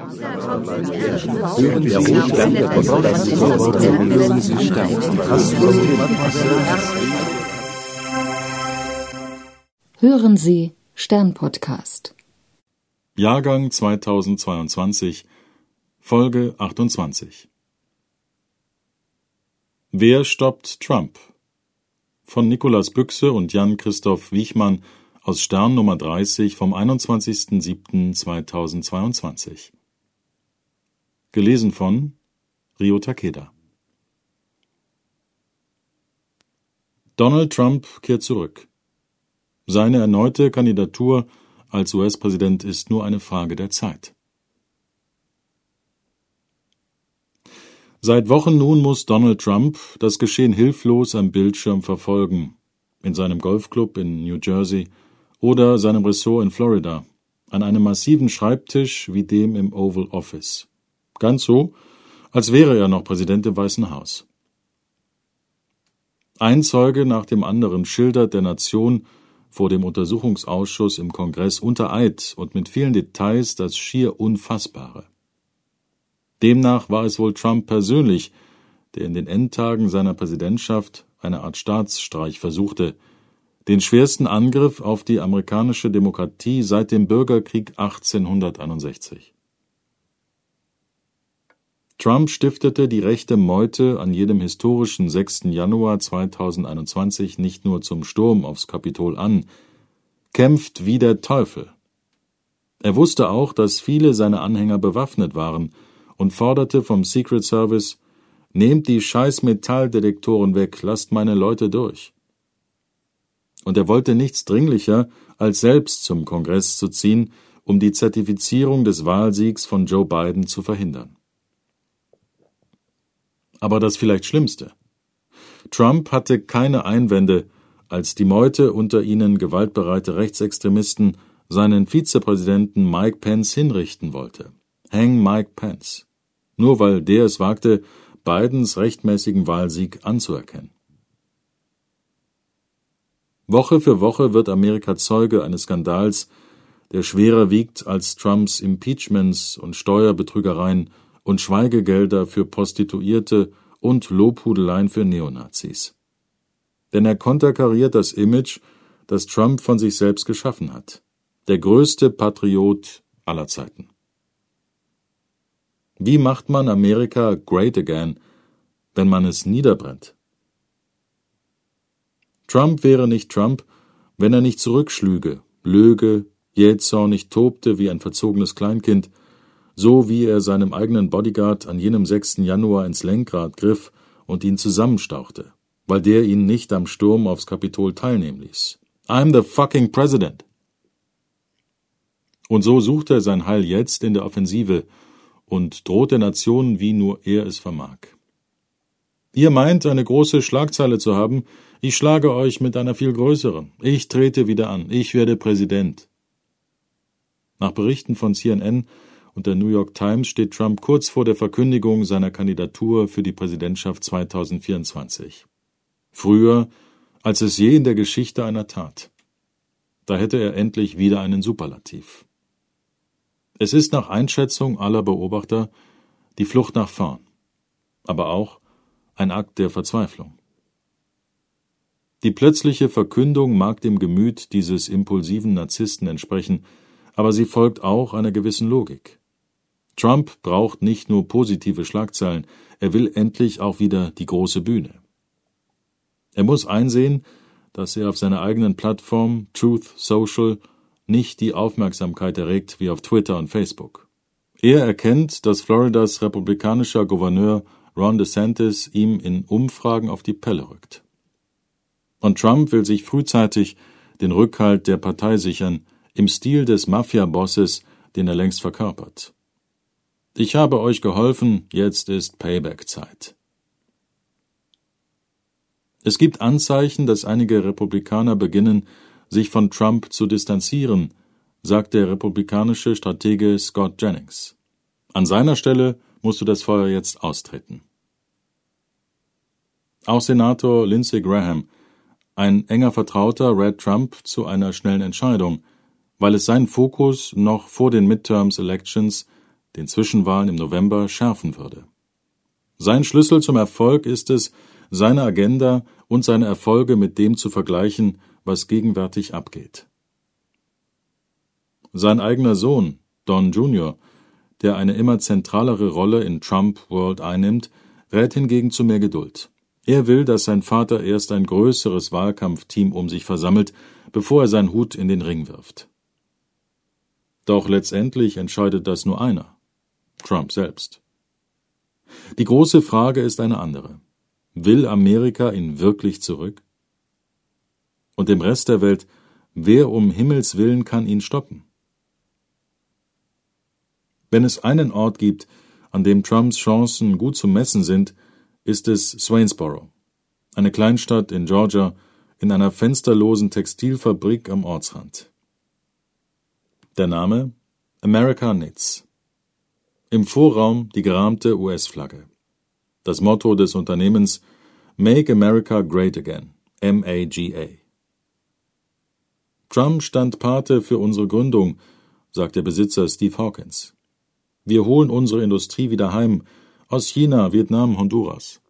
Hören Sie Stern-Podcast. Jahrgang 2022, Folge 28. Wer stoppt Trump? Von Nikolaus Büchse und Jan-Christoph Wiechmann aus Stern Nummer 30 vom 21.07.2022. Gelesen von Rio Takeda. Donald Trump kehrt zurück. Seine erneute Kandidatur als US-Präsident ist nur eine Frage der Zeit. Seit Wochen nun muss Donald Trump das Geschehen hilflos am Bildschirm verfolgen, in seinem Golfclub in New Jersey oder seinem Ressort in Florida, an einem massiven Schreibtisch wie dem im Oval Office. Ganz so, als wäre er noch Präsident im Weißen Haus. Ein Zeuge nach dem anderen schildert der Nation vor dem Untersuchungsausschuss im Kongress unter Eid und mit vielen Details das schier Unfassbare. Demnach war es wohl Trump persönlich, der in den Endtagen seiner Präsidentschaft eine Art Staatsstreich versuchte, den schwersten Angriff auf die amerikanische Demokratie seit dem Bürgerkrieg 1861. Trump stiftete die rechte Meute an jedem historischen 6. Januar 2021 nicht nur zum Sturm aufs Kapitol an, kämpft wie der Teufel. Er wusste auch, dass viele seiner Anhänger bewaffnet waren und forderte vom Secret Service: Nehmt die scheiß Metalldetektoren weg, lasst meine Leute durch. Und er wollte nichts dringlicher, als selbst zum Kongress zu ziehen, um die Zertifizierung des Wahlsiegs von Joe Biden zu verhindern. Aber das vielleicht Schlimmste: Trump hatte keine Einwände, als die Meute, unter ihnen gewaltbereite Rechtsextremisten, seinen Vizepräsidenten Mike Pence hinrichten wollte. Hang Mike Pence. Nur weil der es wagte, Bidens rechtmäßigen Wahlsieg anzuerkennen. Woche für Woche wird Amerika Zeuge eines Skandals, der schwerer wiegt als Trumps Impeachments und Steuerbetrügereien und Schweigegelder für Prostituierte und Lobhudeleien für Neonazis. Denn er konterkariert das Image, das Trump von sich selbst geschaffen hat. Der größte Patriot aller Zeiten. Wie macht man Amerika great again, wenn man es niederbrennt? Trump wäre nicht Trump, wenn er nicht zurückschlüge, löge, jähzornig tobte wie ein verzogenes Kleinkind, so wie er seinem eigenen Bodyguard an jenem 6. Januar ins Lenkrad griff und ihn zusammenstauchte, weil der ihn nicht am Sturm aufs Kapitol teilnehmen ließ. I'm the fucking president! Und so sucht er sein Heil jetzt in der Offensive und droht der Nation, wie nur er es vermag. Ihr meint, eine große Schlagzeile zu haben, ich schlage euch mit einer viel größeren. Ich trete wieder an, ich werde Präsident. Nach Berichten von CNN und der New York Times steht Trump kurz vor der Verkündigung seiner Kandidatur für die Präsidentschaft 2024. Früher, als es je in der Geschichte einer tat. Da hätte er endlich wieder einen Superlativ. Es ist nach Einschätzung aller Beobachter die Flucht nach vorn, aber auch ein Akt der Verzweiflung. Die plötzliche Verkündung mag dem Gemüt dieses impulsiven Narzissten entsprechen, aber sie folgt auch einer gewissen Logik. Trump braucht nicht nur positive Schlagzeilen, er will endlich auch wieder die große Bühne. Er muss einsehen, dass er auf seiner eigenen Plattform Truth Social nicht die Aufmerksamkeit erregt wie auf Twitter und Facebook. Er erkennt, dass Floridas republikanischer Gouverneur Ron DeSantis ihm in Umfragen auf die Pelle rückt. Und Trump will sich frühzeitig den Rückhalt der Partei sichern, im Stil des Mafia-Bosses, den er längst verkörpert. Ich habe euch geholfen, jetzt ist Payback-Zeit. Es gibt Anzeichen, dass einige Republikaner beginnen, sich von Trump zu distanzieren, sagt der republikanische Stratege Scott Jennings. An seiner Stelle musst du das Feuer jetzt austreten. Auch Senator Lindsey Graham, ein enger Vertrauter, rät Trump zu einer schnellen Entscheidung, weil es sein Fokus noch vor den Midterms Elections den Zwischenwahlen im November, schärfen würde. Sein Schlüssel zum Erfolg ist es, seine Agenda und seine Erfolge mit dem zu vergleichen, was gegenwärtig abgeht. Sein eigener Sohn, Don Jr., der eine immer zentralere Rolle in Trump World einnimmt, rät hingegen zu mehr Geduld. Er will, dass sein Vater erst ein größeres Wahlkampfteam um sich versammelt, bevor er seinen Hut in den Ring wirft. Doch letztendlich entscheidet das nur einer: Trump selbst. Die große Frage ist eine andere. Will Amerika ihn wirklich zurück? Und im Rest der Welt, wer um Himmels willen kann ihn stoppen? Wenn es einen Ort gibt, an dem Trumps Chancen gut zu messen sind, ist es Swainsboro, eine Kleinstadt in Georgia, in einer fensterlosen Textilfabrik am Ortsrand. Der Name: America Knits. Im Vorraum die gerahmte US-Flagge. Das Motto des Unternehmens: Make America Great Again, MAGA. Trump stand Pate für unsere Gründung, sagt der Besitzer Steve Hawkins. Wir holen unsere Industrie wieder heim, aus China, Vietnam, Honduras.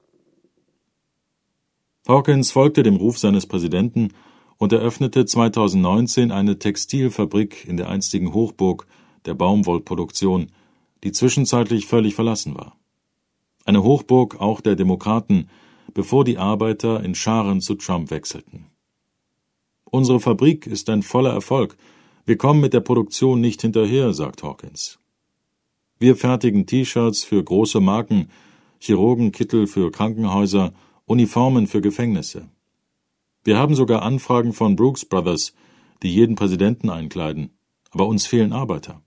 Hawkins folgte dem Ruf seines Präsidenten und eröffnete 2019 eine Textilfabrik in der einstigen Hochburg der Baumwollproduktion, die zwischenzeitlich völlig verlassen war. Eine Hochburg auch der Demokraten, bevor die Arbeiter in Scharen zu Trump wechselten. Unsere Fabrik ist ein voller Erfolg. Wir kommen mit der Produktion nicht hinterher, sagt Hawkins. Wir fertigen T-Shirts für große Marken, Chirurgenkittel für Krankenhäuser, Uniformen für Gefängnisse. Wir haben sogar Anfragen von Brooks Brothers, die jeden Präsidenten einkleiden, aber uns fehlen Arbeiter.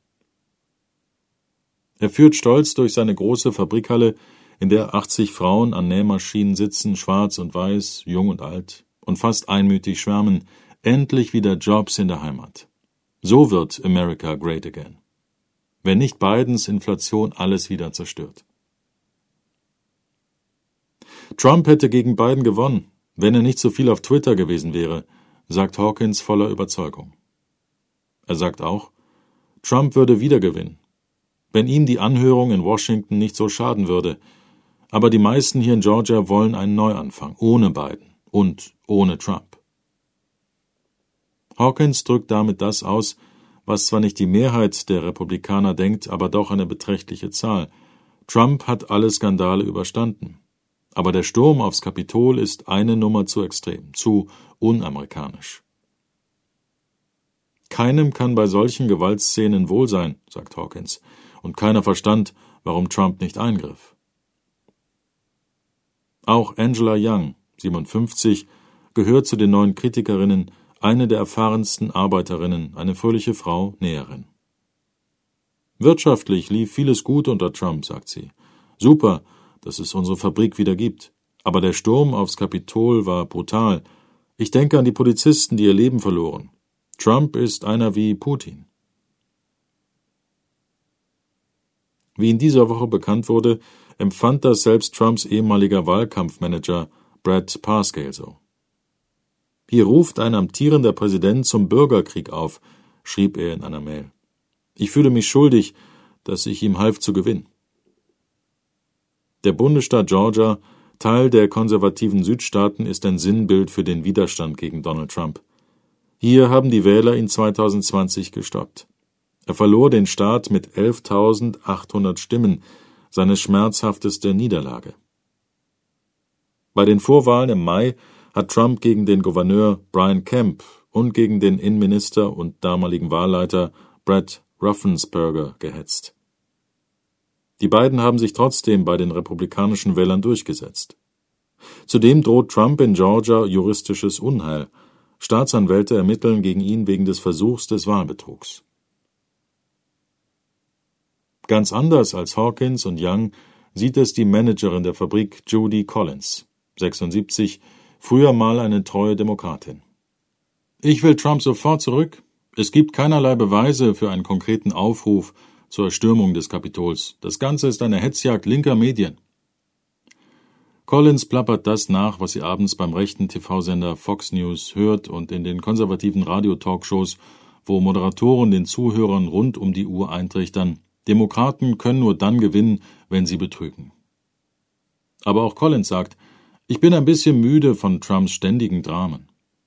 Er führt stolz durch seine große Fabrikhalle, in der 80 Frauen an Nähmaschinen sitzen, schwarz und weiß, jung und alt, und fast einmütig schwärmen, endlich wieder Jobs in der Heimat. So wird America great again. Wenn nicht Bidens Inflation alles wieder zerstört. Trump hätte gegen Biden gewonnen, wenn er nicht so viel auf Twitter gewesen wäre, sagt Hawkins voller Überzeugung. Er sagt auch, Trump würde wieder gewinnen, wenn ihm die Anhörung in Washington nicht so schaden würde. Aber die meisten hier in Georgia wollen einen Neuanfang, ohne Biden und ohne Trump. Hawkins drückt damit das aus, was zwar nicht die Mehrheit der Republikaner denkt, aber doch eine beträchtliche Zahl. Trump hat alle Skandale überstanden. Aber der Sturm aufs Kapitol ist eine Nummer zu extrem, zu unamerikanisch. Keinem kann bei solchen Gewaltszenen wohl sein, sagt Hawkins, und keiner verstand, warum Trump nicht eingriff. Auch Angela Young, 57, gehört zu den neuen Kritikerinnen, eine der erfahrensten Arbeiterinnen, eine fröhliche Frau, Näherin. Wirtschaftlich lief vieles gut unter Trump, sagt sie. Super, dass es unsere Fabrik wieder gibt. Aber der Sturm aufs Kapitol war brutal. Ich denke an die Polizisten, die ihr Leben verloren. Trump ist einer wie Putin. Wie in dieser Woche bekannt wurde, empfand das selbst Trumps ehemaliger Wahlkampfmanager Brad Parscale so. Hier ruft ein amtierender Präsident zum Bürgerkrieg auf, schrieb er in einer Mail. Ich fühle mich schuldig, dass ich ihm half zu gewinnen. Der Bundesstaat Georgia, Teil der konservativen Südstaaten, ist ein Sinnbild für den Widerstand gegen Donald Trump. Hier haben die Wähler ihn 2020 gestoppt. Er verlor den Staat mit 11.800 Stimmen, seine schmerzhafteste Niederlage. Bei den Vorwahlen im Mai hat Trump gegen den Gouverneur Brian Kemp und gegen den Innenminister und damaligen Wahlleiter Brad Raffensperger gehetzt. Die beiden haben sich trotzdem bei den republikanischen Wählern durchgesetzt. Zudem droht Trump in Georgia juristisches Unheil. Staatsanwälte ermitteln gegen ihn wegen des Versuchs des Wahlbetrugs. Ganz anders als Hawkins und Young sieht es die Managerin der Fabrik Judy Collins, 76, früher mal eine treue Demokratin. Ich will Trump sofort zurück. Es gibt keinerlei Beweise für einen konkreten Aufruf zur Erstürmung des Kapitols. Das Ganze ist eine Hetzjagd linker Medien. Collins plappert das nach, was sie abends beim rechten TV-Sender Fox News hört und in den konservativen Radio-Talkshows, wo Moderatoren den Zuhörern rund um die Uhr eintrichtern. Demokraten können nur dann gewinnen, wenn sie betrügen. Aber auch Collins sagt, ich bin ein bisschen müde von Trumps ständigen Dramen.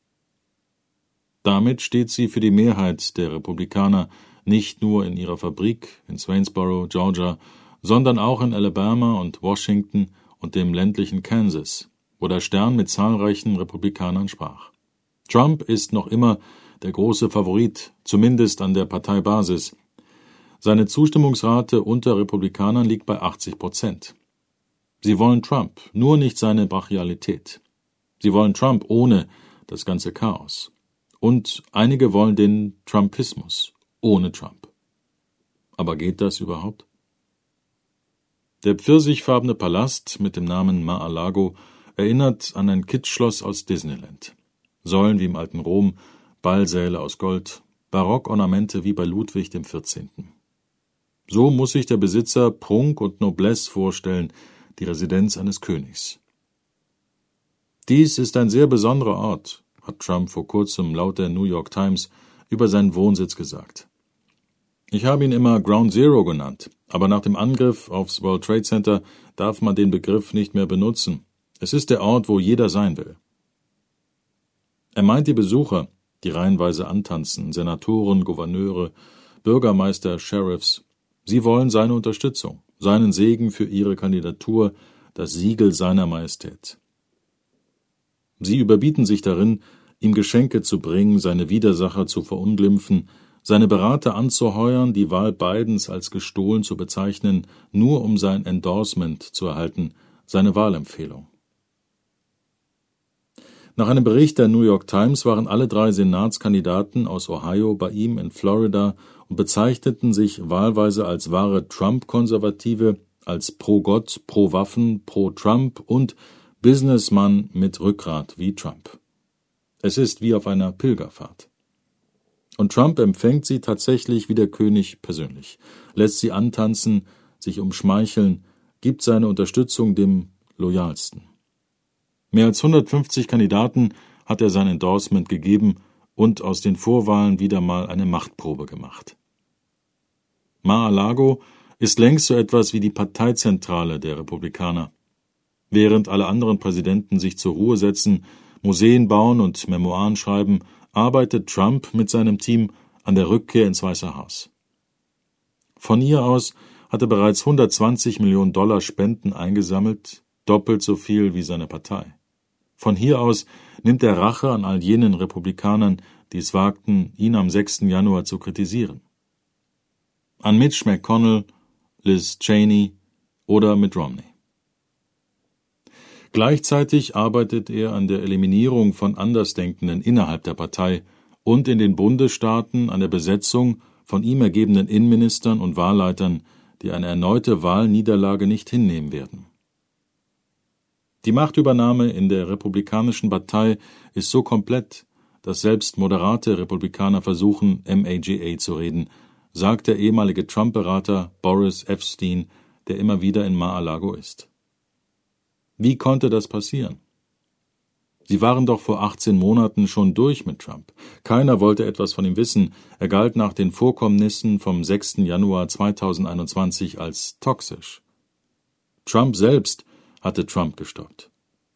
Damit steht sie für die Mehrheit der Republikaner nicht nur in ihrer Fabrik in Swainsboro, Georgia, sondern auch in Alabama und Washington und dem ländlichen Kansas, wo der Stern mit zahlreichen Republikanern sprach. Trump ist noch immer der große Favorit, zumindest an der Parteibasis. Seine Zustimmungsrate unter Republikanern liegt bei 80%. Sie wollen Trump, nur nicht seine Brachialität. Sie wollen Trump ohne das ganze Chaos. Und einige wollen den Trumpismus ohne Trump. Aber geht das überhaupt? Der pfirsichfarbene Palast mit dem Namen Mar-a-Lago erinnert an ein Kitschschloss aus Disneyland. Säulen wie im alten Rom, Ballsäle aus Gold, Barockornamente wie bei Ludwig XIV. So muss sich der Besitzer Prunk und Noblesse vorstellen, die Residenz eines Königs. Dies ist ein sehr besonderer Ort, hat Trump vor kurzem laut der New York Times über seinen Wohnsitz gesagt. Ich habe ihn immer Ground Zero genannt, aber nach dem Angriff aufs World Trade Center darf man den Begriff nicht mehr benutzen. Es ist der Ort, wo jeder sein will. Er meint die Besucher, die reihenweise antanzen, Senatoren, Gouverneure, Bürgermeister, Sheriffs. Sie wollen seine Unterstützung, seinen Segen für ihre Kandidatur, das Siegel seiner Majestät. Sie überbieten sich darin, ihm Geschenke zu bringen, seine Widersacher zu verunglimpfen, seine Berater anzuheuern, die Wahl Bidens als gestohlen zu bezeichnen, nur um sein Endorsement zu erhalten, seine Wahlempfehlung. Nach einem Bericht der New York Times waren alle 3 Senatskandidaten aus Ohio bei ihm in Florida und bezeichneten sich wahlweise als wahre Trump-Konservative, als pro-Gott, pro-Waffen, pro-Trump und Businessmann mit Rückgrat wie Trump. Es ist wie auf einer Pilgerfahrt. Und Trump empfängt sie tatsächlich wie der König persönlich, lässt sie antanzen, sich umschmeicheln, gibt seine Unterstützung dem Loyalsten. Mehr als 150 Kandidaten hat er sein Endorsement gegeben und aus den Vorwahlen wieder mal eine Machtprobe gemacht. Mar-a-Lago ist längst so etwas wie die Parteizentrale der Republikaner. Während alle anderen Präsidenten sich zur Ruhe setzen, Museen bauen und Memoiren schreiben, arbeitet Trump mit seinem Team an der Rückkehr ins Weiße Haus. Von hier aus hat er bereits $120 Millionen Spenden eingesammelt, doppelt so viel wie seine Partei. Von hier aus nimmt er Rache an all jenen Republikanern, die es wagten, ihn am 6. Januar zu kritisieren. An Mitch McConnell, Liz Cheney oder Mitt Romney. Gleichzeitig arbeitet er an der Eliminierung von Andersdenkenden innerhalb der Partei und in den Bundesstaaten an der Besetzung von ihm ergebenen Innenministern und Wahlleitern, die eine erneute Wahlniederlage nicht hinnehmen werden. Die Machtübernahme in der Republikanischen Partei ist so komplett, dass selbst moderate Republikaner versuchen, MAGA zu reden, sagt der ehemalige Trump-Berater Boris Epshteyn, der immer wieder in Mar-a-Lago ist. Wie konnte das passieren? Sie waren doch vor 18 Monaten schon durch mit Trump. Keiner wollte etwas von ihm wissen. Er galt nach den Vorkommnissen vom 6. Januar 2021 als toxisch. Trump selbst hatte Trump gestoppt.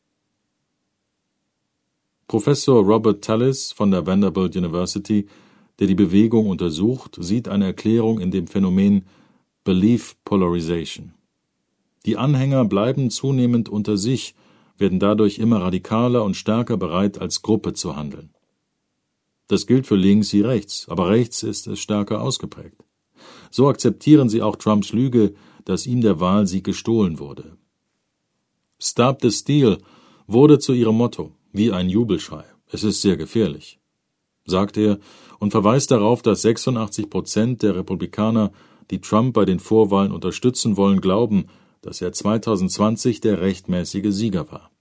Professor Robert Tallis von der Vanderbilt University, der die Bewegung untersucht, sieht eine Erklärung in dem Phänomen Belief Polarization. Die Anhänger bleiben zunehmend unter sich, werden dadurch immer radikaler und stärker bereit, als Gruppe zu handeln. Das gilt für links wie rechts, aber rechts ist es stärker ausgeprägt. So akzeptieren sie auch Trumps Lüge, dass ihm der Wahlsieg gestohlen wurde. Stop the Steal wurde zu ihrem Motto, wie ein Jubelschrei. Es ist sehr gefährlich, sagt er und verweist darauf, dass 86% der Republikaner, die Trump bei den Vorwahlen unterstützen wollen, glauben, dass er 2020 der rechtmäßige Sieger war.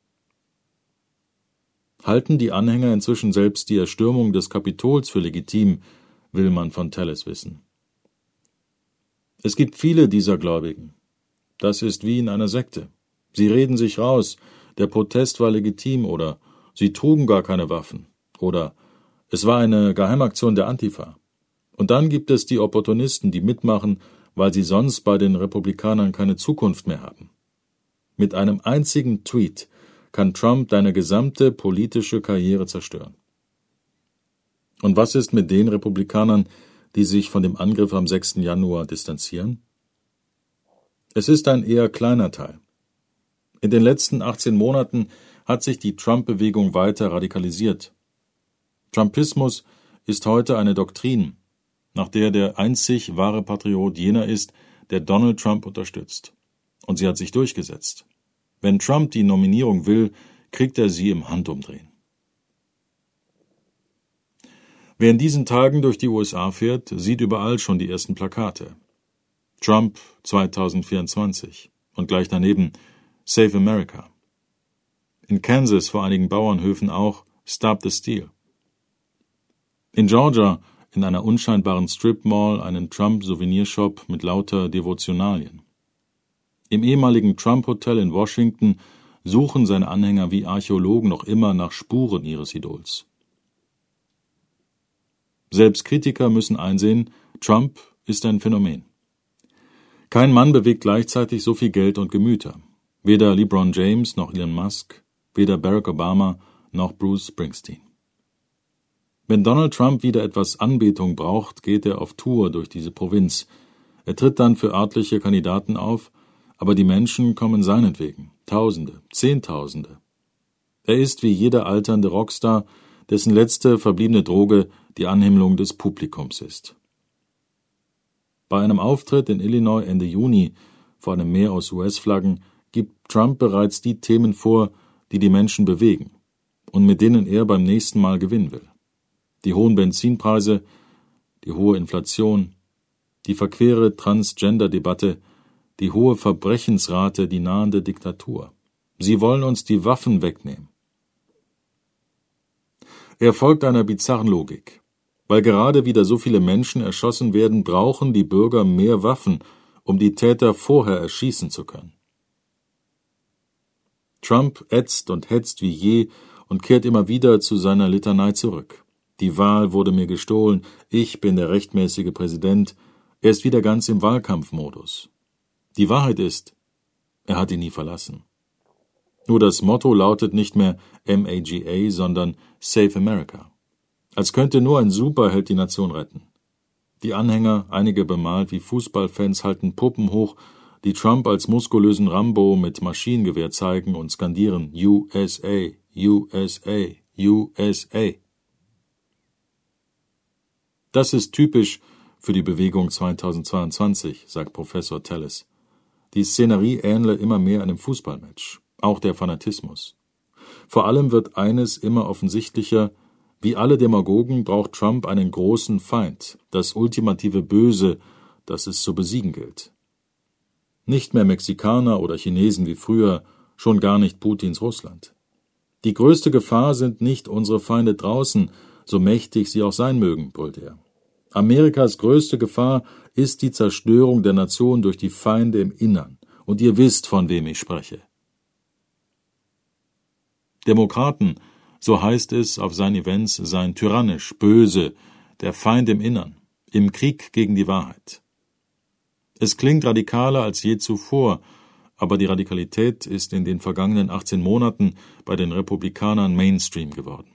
Halten die Anhänger inzwischen selbst die Erstürmung des Kapitols für legitim, will man von Tallis wissen. Es gibt viele dieser Gläubigen. Das ist wie in einer Sekte. Sie reden sich raus, der Protest war legitim oder sie trugen gar keine Waffen oder es war eine Geheimaktion der Antifa. Und dann gibt es die Opportunisten, die mitmachen, weil sie sonst bei den Republikanern keine Zukunft mehr haben. Mit einem einzigen Tweet kann Trump deine gesamte politische Karriere zerstören. Und was ist mit den Republikanern, die sich von dem Angriff am 6. Januar distanzieren? Es ist ein eher kleiner Teil. In den letzten 18 Monaten hat sich die Trump-Bewegung weiter radikalisiert. Trumpismus ist heute eine Doktrin, nach der der einzig wahre Patriot jener ist, der Donald Trump unterstützt. Und sie hat sich durchgesetzt. Wenn Trump die Nominierung will, kriegt er sie im Handumdrehen. Wer in diesen Tagen durch die USA fährt, sieht überall schon die ersten Plakate. Trump 2024 und gleich daneben Save America. In Kansas vor einigen Bauernhöfen auch Stop the Steal. In Georgia in einer unscheinbaren Strip-Mall einen Trump-Souvenirshop mit lauter Devotionalien. Im ehemaligen Trump-Hotel in Washington suchen seine Anhänger wie Archäologen noch immer nach Spuren ihres Idols. Selbst Kritiker müssen einsehen, Trump ist ein Phänomen. Kein Mann bewegt gleichzeitig so viel Geld und Gemüter. Weder LeBron James noch Elon Musk, weder Barack Obama noch Bruce Springsteen. Wenn Donald Trump wieder etwas Anbetung braucht, geht er auf Tour durch diese Provinz. Er tritt dann für örtliche Kandidaten auf, aber die Menschen kommen seinetwegen. Tausende, Zehntausende. Er ist wie jeder alternde Rockstar, dessen letzte verbliebene Droge die Anhimmelung des Publikums ist. Bei einem Auftritt in Illinois Ende Juni vor einem Meer aus US-Flaggen gibt Trump bereits die Themen vor, die die Menschen bewegen und mit denen er beim nächsten Mal gewinnen will. Die hohen Benzinpreise, die hohe Inflation, die verquere Transgender-Debatte, die hohe Verbrechensrate, die nahende Diktatur. Sie wollen uns die Waffen wegnehmen. Er folgt einer bizarren Logik. Weil gerade wieder so viele Menschen erschossen werden, brauchen die Bürger mehr Waffen, um die Täter vorher erschießen zu können. Trump ätzt und hetzt wie je und kehrt immer wieder zu seiner Litanei zurück. Die Wahl wurde mir gestohlen, ich bin der rechtmäßige Präsident. Er ist wieder ganz im Wahlkampfmodus. Die Wahrheit ist, er hat ihn nie verlassen. Nur das Motto lautet nicht mehr MAGA, sondern Save America. Als könnte nur ein Superheld die Nation retten. Die Anhänger, einige bemalt wie Fußballfans, halten Puppen hoch, die Trump als muskulösen Rambo mit Maschinengewehr zeigen und skandieren USA, USA, USA. Das ist typisch für die Bewegung 2022, sagt Professor Telles. Die Szenerie ähnle immer mehr einem Fußballmatch, auch der Fanatismus. Vor allem wird eines immer offensichtlicher: Wie alle Demagogen braucht Trump einen großen Feind, das ultimative Böse, das es zu besiegen gilt. Nicht mehr Mexikaner oder Chinesen wie früher, schon gar nicht Putins Russland. Die größte Gefahr sind nicht unsere Feinde draußen, so mächtig sie auch sein mögen, brüllt er. Amerikas größte Gefahr ist die Zerstörung der Nation durch die Feinde im Innern. Und ihr wisst, von wem ich spreche. Demokraten, so heißt es auf seinen Events, seien tyrannisch, böse, der Feind im Innern, im Krieg gegen die Wahrheit. Es klingt radikaler als je zuvor, aber die Radikalität ist in den vergangenen 18 Monaten bei den Republikanern Mainstream geworden.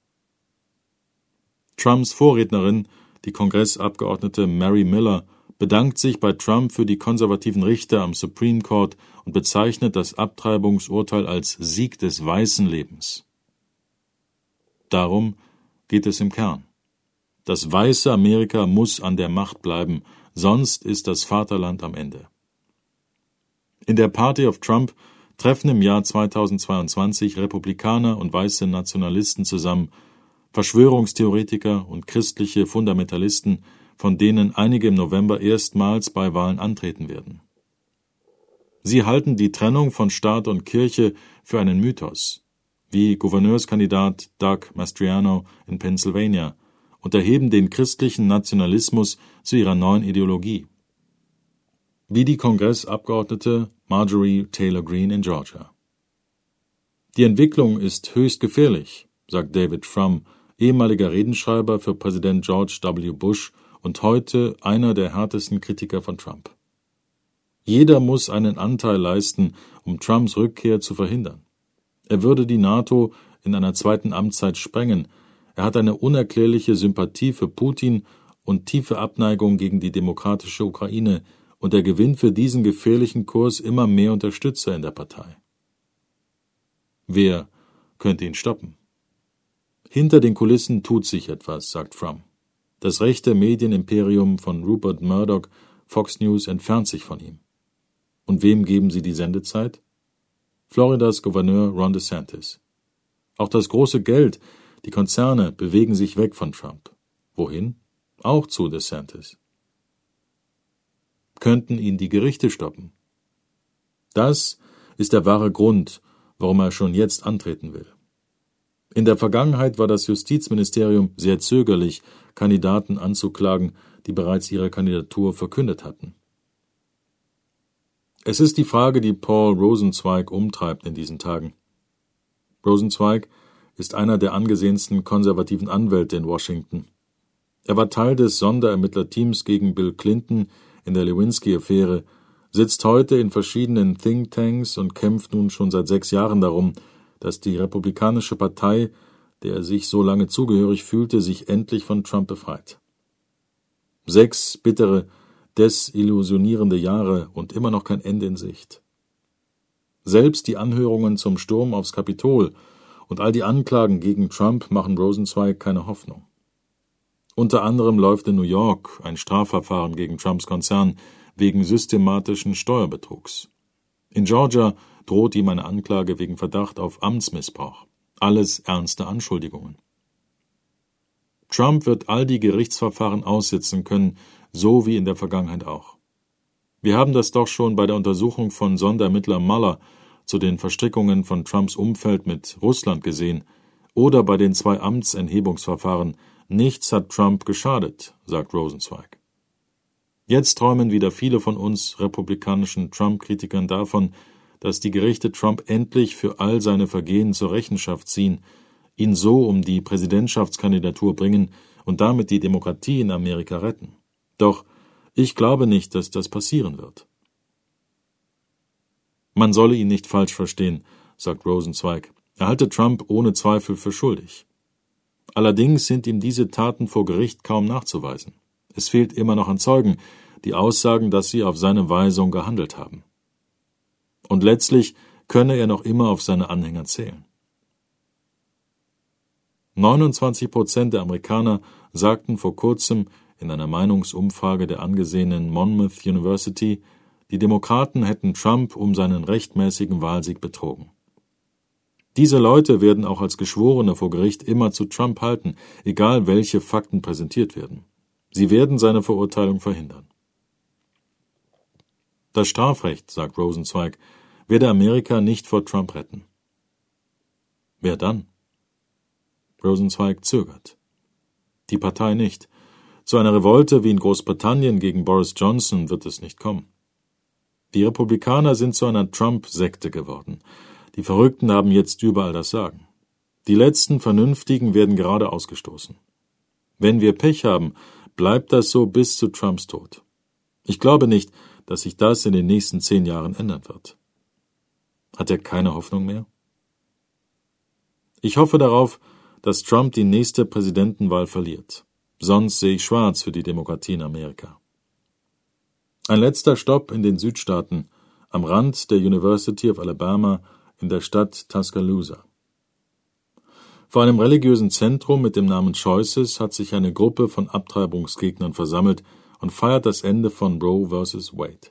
Trumps Vorrednerin, die Kongressabgeordnete Mary Miller, bedankt sich bei Trump für die konservativen Richter am Supreme Court und bezeichnet das Abtreibungsurteil als Sieg des weißen Lebens. Darum geht es im Kern. Das weiße Amerika muss an der Macht bleiben, sonst ist das Vaterland am Ende. In der Party of Trump treffen im Jahr 2022 Republikaner und weiße Nationalisten zusammen, Verschwörungstheoretiker und christliche Fundamentalisten, von denen einige im November erstmals bei Wahlen antreten werden. Sie halten die Trennung von Staat und Kirche für einen Mythos, wie Gouverneurskandidat Doug Mastriano in Pennsylvania, und erheben den christlichen Nationalismus zu ihrer neuen Ideologie. Wie die Kongressabgeordnete Marjorie Taylor Greene in Georgia. Die Entwicklung ist höchst gefährlich, sagt David Frum, ehemaliger Redenschreiber für Präsident George W. Bush und heute einer der härtesten Kritiker von Trump. Jeder muss einen Anteil leisten, um Trumps Rückkehr zu verhindern. Er würde die NATO in einer zweiten Amtszeit sprengen. Er hat eine unerklärliche Sympathie für Putin und tiefe Abneigung gegen die demokratische Ukraine, und er gewinnt für diesen gefährlichen Kurs immer mehr Unterstützer in der Partei. Wer könnte ihn stoppen? Hinter den Kulissen tut sich etwas, sagt Frum. Das rechte Medienimperium von Rupert Murdoch, Fox News, entfernt sich von ihm. Und wem geben sie die Sendezeit? Floridas Gouverneur Ron DeSantis. Auch das große Geld, die Konzerne bewegen sich weg von Trump. Wohin? Auch zu DeSantis. Könnten ihn die Gerichte stoppen? Das ist der wahre Grund, warum er schon jetzt antreten will. In der Vergangenheit war das Justizministerium sehr zögerlich, Kandidaten anzuklagen, die bereits ihre Kandidatur verkündet hatten. Es ist die Frage, die Paul Rosenzweig umtreibt in diesen Tagen. Rosenzweig ist einer der angesehensten konservativen Anwälte in Washington. Er war Teil des Sonderermittlerteams gegen Bill Clinton in der Lewinsky-Affäre, sitzt heute in verschiedenen Thinktanks und kämpft nun schon seit 6 Jahren darum, dass die Republikanische Partei, der er sich so lange zugehörig fühlte, sich endlich von Trump befreit. 6 bittere, desillusionierende Jahre und immer noch kein Ende in Sicht. Selbst die Anhörungen zum Sturm aufs Kapitol und all die Anklagen gegen Trump machen Rosenzweig keine Hoffnung. Unter anderem läuft in New York ein Strafverfahren gegen Trumps Konzern wegen systematischen Steuerbetrugs. In Georgia droht ihm eine Anklage wegen Verdacht auf Amtsmissbrauch. Alles ernste Anschuldigungen. Trump wird all die Gerichtsverfahren aussitzen können, so wie in der Vergangenheit auch. Wir haben das doch schon bei der Untersuchung von Sonderermittler Mueller zu den Verstrickungen von Trumps Umfeld mit Russland gesehen oder bei den 2 Amtsenthebungsverfahren. Nichts hat Trump geschadet, sagt Rosenzweig. Jetzt träumen wieder viele von uns republikanischen Trump-Kritikern davon, dass die Gerichte Trump endlich für all seine Vergehen zur Rechenschaft ziehen, ihn so um die Präsidentschaftskandidatur bringen und damit die Demokratie in Amerika retten. Doch ich glaube nicht, dass das passieren wird. Man solle ihn nicht falsch verstehen, sagt Rosenzweig. Er halte Trump ohne Zweifel für schuldig. Allerdings sind ihm diese Taten vor Gericht kaum nachzuweisen. Es fehlt immer noch an Zeugen, die aussagen, dass sie auf seine Weisung gehandelt haben. Und letztlich könne er noch immer auf seine Anhänger zählen. 29% der Amerikaner sagten vor kurzem in einer Meinungsumfrage der angesehenen Monmouth University, die Demokraten hätten Trump um seinen rechtmäßigen Wahlsieg betrogen. Diese Leute werden auch als Geschworene vor Gericht immer zu Trump halten, egal welche Fakten präsentiert werden. Sie werden seine Verurteilung verhindern. Das Strafrecht, sagt Rosenzweig, werde Amerika nicht vor Trump retten. Wer dann? Rosenzweig zögert. Die Partei nicht. Zu einer Revolte wie in Großbritannien gegen Boris Johnson wird es nicht kommen. Die Republikaner sind zu einer Trump-Sekte geworden. Die Verrückten haben jetzt überall das Sagen. Die letzten Vernünftigen werden gerade ausgestoßen. Wenn wir Pech haben, bleibt das so bis zu Trumps Tod. Ich glaube nicht, dass sich das in den nächsten 10 Jahren ändern wird. Hat er keine Hoffnung mehr? Ich hoffe darauf, dass Trump die nächste Präsidentenwahl verliert. Sonst sehe ich schwarz für die Demokratie in Amerika. Ein letzter Stopp in den Südstaaten, am Rand der University of Alabama in der Stadt Tuscaloosa. Vor einem religiösen Zentrum mit dem Namen Choices hat sich eine Gruppe von Abtreibungsgegnern versammelt und feiert das Ende von Roe vs. Wade.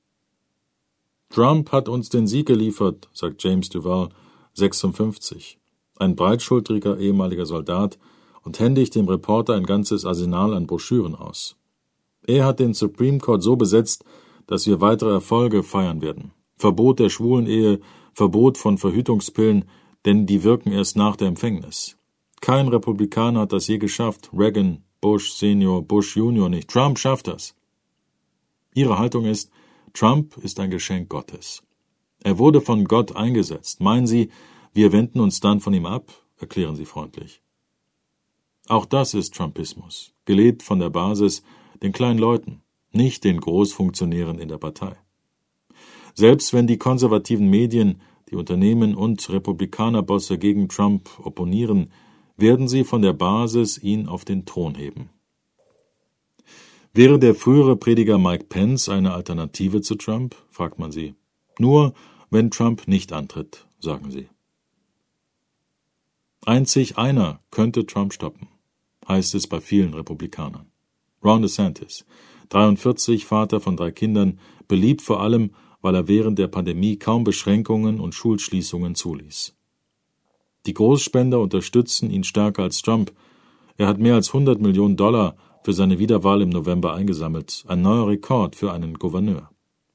Trump hat uns den Sieg geliefert, sagt James Duval, 56, ein breitschultriger ehemaliger Soldat, und händigt dem Reporter ein ganzes Arsenal an Broschüren aus. Er hat den Supreme Court so besetzt, dass wir weitere Erfolge feiern werden. Verbot der Schwulenehe, Verbot von Verhütungspillen, denn die wirken erst nach der Empfängnis. Kein Republikaner hat das je geschafft. Reagan, Bush Senior, Bush Junior nicht. Trump schafft das. Ihre Haltung ist, Trump ist ein Geschenk Gottes. Er wurde von Gott eingesetzt. Meinen Sie, wir wenden uns dann von ihm ab? Erklären Sie freundlich. Auch das ist Trumpismus, gelebt von der Basis, den kleinen Leuten, nicht den Großfunktionären in der Partei. Selbst wenn die konservativen Medien, die Unternehmen und Republikanerbosse gegen Trump opponieren, werden sie von der Basis ihn auf den Thron heben. Wäre der frühere Prediger Mike Pence eine Alternative zu Trump, fragt man sie. Nur, wenn Trump nicht antritt, sagen sie. Einzig einer könnte Trump stoppen, heißt es bei vielen Republikanern. Ron DeSantis, 43, Vater von 3 Kindern, beliebt vor allem, weil er während der Pandemie kaum Beschränkungen und Schulschließungen zuließ. Die Großspender unterstützen ihn stärker als Trump. Er hat mehr als $100 Millionen für seine Wiederwahl im November eingesammelt, ein neuer Rekord für einen Gouverneur.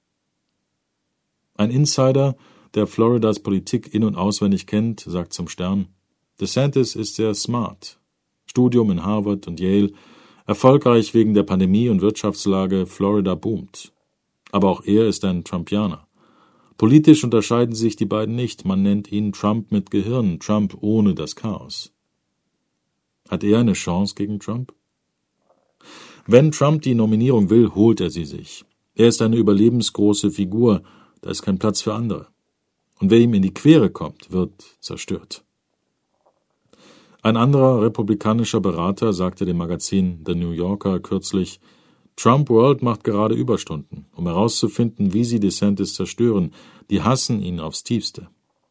Ein Insider, der Floridas Politik in- und auswendig kennt, sagt zum Stern: DeSantis ist sehr smart. Studium in Harvard und Yale, erfolgreich wegen der Pandemie und Wirtschaftslage, Florida boomt. Aber auch er ist ein Trumpianer. Politisch unterscheiden sich die beiden nicht, man nennt ihn Trump mit Gehirn, Trump ohne das Chaos. Hat er eine Chance gegen Trump? Wenn Trump die Nominierung will, holt er sie sich. Er ist eine überlebensgroße Figur, da ist kein Platz für andere. Und wer ihm in die Quere kommt, wird zerstört. Ein anderer republikanischer Berater sagte dem Magazin The New Yorker kürzlich: Trump World macht gerade Überstunden, um herauszufinden, wie sie DeSantis zerstören. Die hassen ihn aufs Tiefste.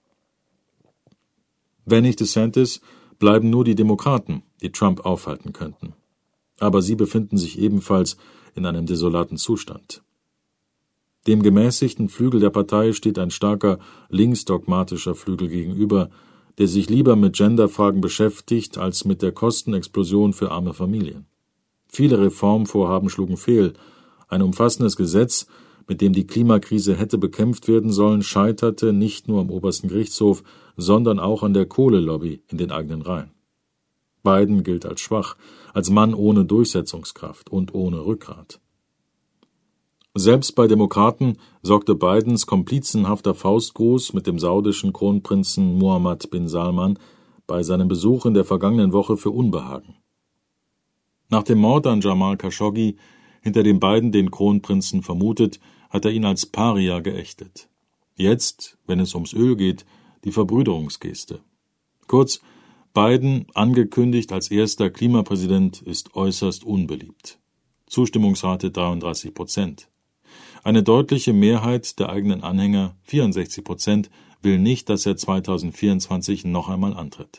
Wenn nicht DeSantis, bleiben nur die Demokraten, die Trump aufhalten könnten. Aber sie befinden sich ebenfalls in einem desolaten Zustand. Dem gemäßigten Flügel der Partei steht ein starker linksdogmatischer Flügel gegenüber, der sich lieber mit Genderfragen beschäftigt als mit der Kostenexplosion für arme Familien. Viele Reformvorhaben schlugen fehl. Ein umfassendes Gesetz, mit dem die Klimakrise hätte bekämpft werden sollen, scheiterte nicht nur am obersten Gerichtshof, sondern auch an der Kohlelobby in den eigenen Reihen. Biden gilt als schwach, als Mann ohne Durchsetzungskraft und ohne Rückgrat. Selbst bei Demokraten sorgte Bidens komplizenhafter Faustgruß mit dem saudischen Kronprinzen Mohammed bin Salman bei seinem Besuch in der vergangenen Woche für Unbehagen. Nach dem Mord an Jamal Khashoggi, hinter dem Biden den Kronprinzen vermutet, hat er ihn als Paria geächtet. Jetzt, wenn es ums Öl geht, die Verbrüderungsgeste. Kurz, Biden, angekündigt als erster Klimapräsident, ist äußerst unbeliebt. Zustimmungsrate 33%. Eine deutliche Mehrheit der eigenen Anhänger, 64%, will nicht, dass er 2024 noch einmal antritt.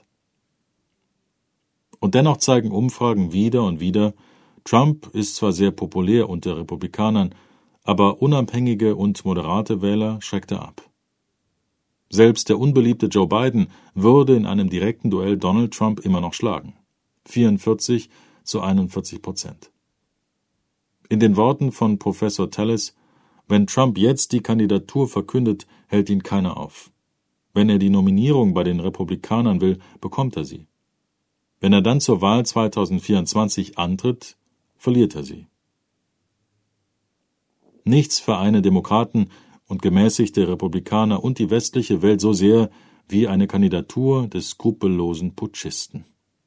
Und dennoch zeigen Umfragen wieder und wieder, Trump ist zwar sehr populär unter Republikanern, aber unabhängige und moderate Wähler schreckt er ab. Selbst der unbeliebte Joe Biden würde in einem direkten Duell Donald Trump immer noch schlagen. 44-41%. In den Worten von Professor Tallis: Wenn Trump jetzt die Kandidatur verkündet, hält ihn keiner auf. Wenn er die Nominierung bei den Republikanern will, bekommt er sie. Wenn er dann zur Wahl 2024 antritt, verliert er sie. Nichts vereine Demokraten und gemäßigte Republikaner und die westliche Welt so sehr wie eine Kandidatur des skrupellosen Putschisten.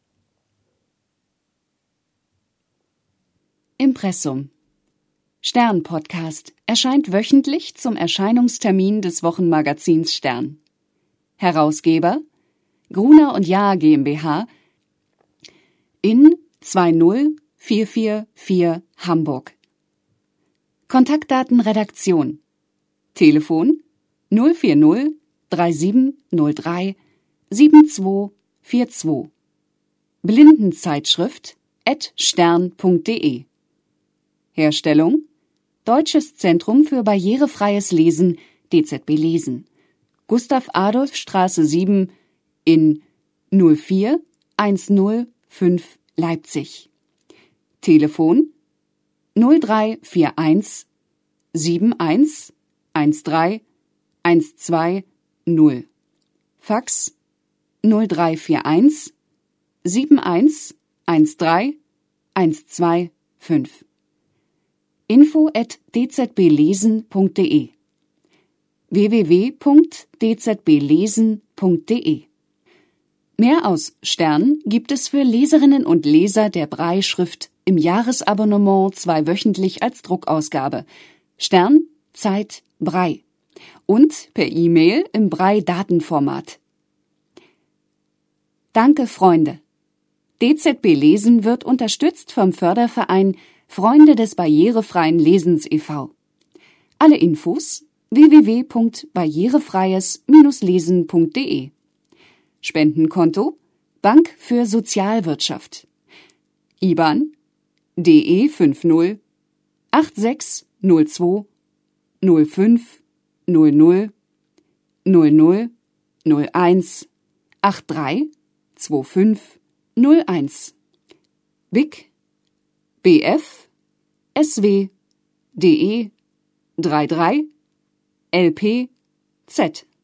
Impressum. Stern-Podcast erscheint wöchentlich zum Erscheinungstermin des Wochenmagazins Stern. Herausgeber Gruner und Jahr GmbH in 20444 Hamburg. Kontaktdaten Redaktion: Telefon 040 3703 7242. Blindenzeitschrift @stern.de. Herstellung Deutsches Zentrum für barrierefreies Lesen, DZB Lesen. Gustav-Adolf-Straße 7 in 04105 Leipzig. Telefon 0341 71 13 120. Fax 0341 71 13 125. info@dzblesen.de www.dzblesen.de. Mehr aus Stern gibt es für Leserinnen und Leser der Brailleschrift im Jahresabonnement 2-wöchentlich als Druckausgabe. Stern, Zeit, Brei. Und per E-Mail im Brei-Datenformat. Danke, Freunde! DZB Lesen wird unterstützt vom Förderverein Freunde des barrierefreien Lesens e.V. Alle Infos www.barrierefreies-lesen.de. Spendenkonto Bank für Sozialwirtschaft. IBAN DE 50 8602 05 00 00 01 83 25 01. BIC BF SW DE 33 LP Z